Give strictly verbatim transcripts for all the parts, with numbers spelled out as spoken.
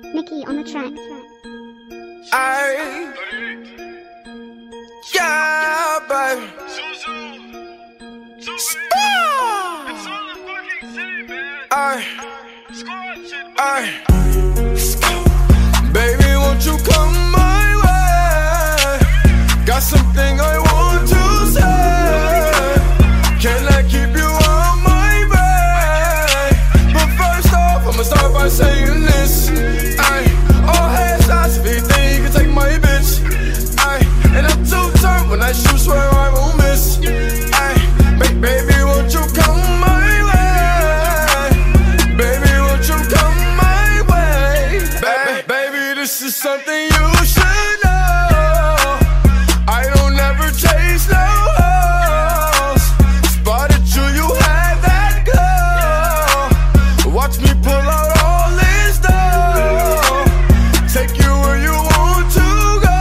Mickey on the track. Aye. Yeah, baby. Aye. Aye. Baby, won't you come my way? Got something I want to say. Can I keep you on my way? But first off, I'ma start by saying this. Aye. All hands shots, if you think you can take my bitch. Aye. And I'm too turned when I shoot, swear I won't miss. Aye. Ba baby, won't you come my way? Baby, won't you come my way? Ba baby, this is something you should know. I don't ever chase no hoes. Spotted you, you had that girl. Watch me pull out all this dough. Take you where you want to go.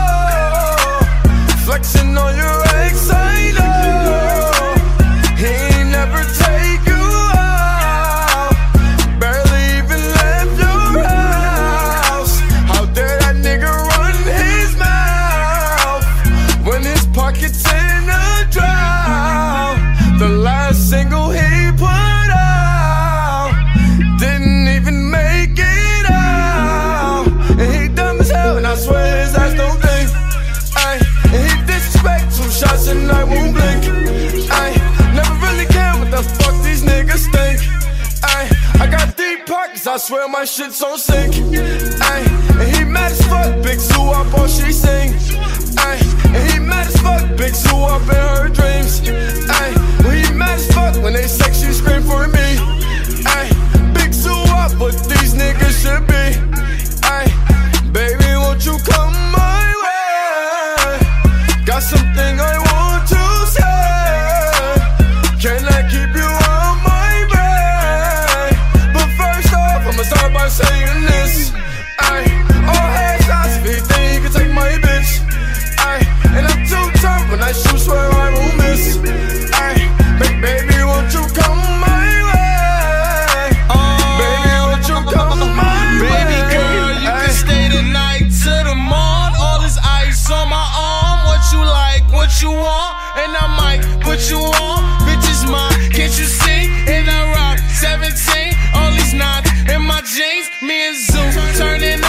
Flexing on your ex, I know. He ain't never take you out. Barely even left your house. How dare that nigga run his mouth when his pocket's in a drought? The last single he put out didn't even make it out. And he dumb as hell, and I swear his ass don't think. Ay, and he disrespect two shots and I won't blink. Ay, never really care what the fuck these niggas think. Ay, I got deep pockets, I swear my shit's on sync. Ay, and he mad as fuck, big zoo up all she sing. Ay, and he mad as fuck, big zoo up in her dreams. Ay, when he mad as fuck, when they sex she scream for me. Ay, big zoo up, what these niggas should be. Ay, baby, won't you come my way? Got something I want to say. Can I keep you on my way? But first off, I'ma start by saying this. Ay, all hands shots, if you think you can take my bitch. Ay, and I'm too tough when I shoot, swear I won't miss. Ay, ba baby, won't you come my way? Baby, won't you come my way? Baby girl, you can stay the night to the morn. All this ice on my arm. What you like, what you want, and I might put you on. Bitches mine, can't you see? And I rock seventeen. All these knots in my jeans. Me and Zoo turning